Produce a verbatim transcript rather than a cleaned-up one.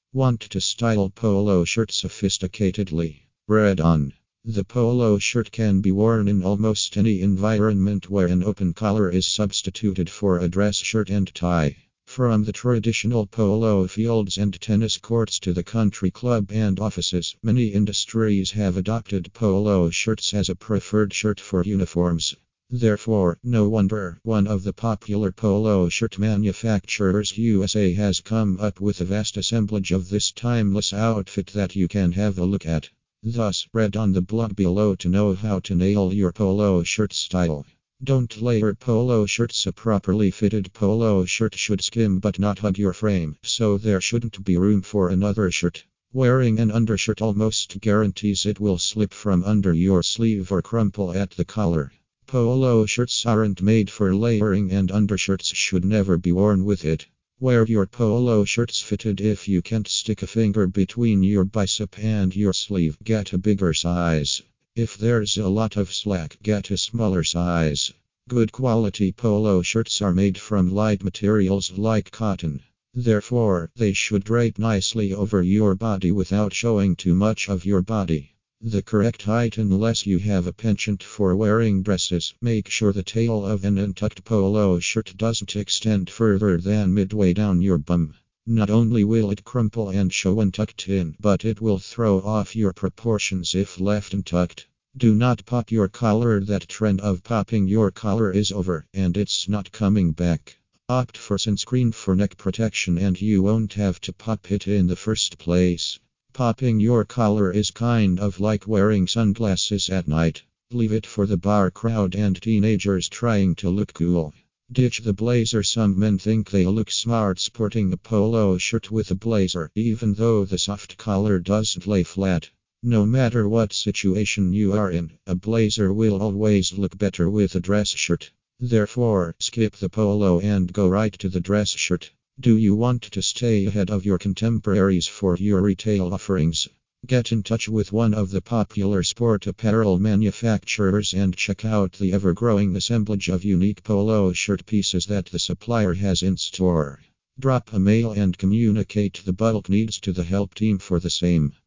Want to style polo shirt sophisticatedly? Read on. The polo shirt can be worn in almost any environment where an open collar is substituted for a dress shirt and tie. From the traditional polo fields and tennis courts to the country club and offices, many industries have adopted polo shirts as a preferred shirt for uniforms. Therefore, no wonder one of the popular polo shirt manufacturers, U S A, has come up with a vast assemblage of this timeless outfit that you can have a look at. Thus, read on the blog below to know how to nail your polo shirt style. Don't layer polo shirts. A properly fitted polo shirt should skim but not hug your frame, so there shouldn't be room for another shirt. Wearing an undershirt almost guarantees it will slip from under your sleeve or crumple at the collar. Polo shirts aren't made for layering, and undershirts should never be worn with it. Wear your polo shirts fitted. If you can't stick a finger between your bicep and your sleeve, get a bigger size. If there's a lot of slack, get a smaller size. Good quality polo shirts are made from light materials like cotton. Therefore, they should drape nicely over your body without showing too much of your body. The correct height, unless you have a penchant for wearing dresses. Make sure the tail of an untucked polo shirt doesn't extend further than midway down your bum. Not only will it crumple and show untucked in, but it will throw off your proportions if left untucked. Do not pop your collar. That trend of popping your collar is over, and it's not coming back. Opt for sunscreen for neck protection and you won't have to pop it in the first place. Popping your collar is kind of like wearing sunglasses at night. Leave it for the bar crowd and teenagers trying to look cool. Ditch the blazer. Some men think they look smart sporting a polo shirt with a blazer, even though the soft collar doesn't lay flat. No matter what situation you are in, a blazer will always look better with a dress shirt. Therefore, skip the polo and go right to the dress shirt. Do you want to stay ahead of your contemporaries for your retail offerings? Get in touch with one of the popular sport apparel manufacturers and check out the ever-growing assemblage of unique polo shirt pieces that the supplier has in store. Drop a mail and communicate the bulk needs to the help team for the same.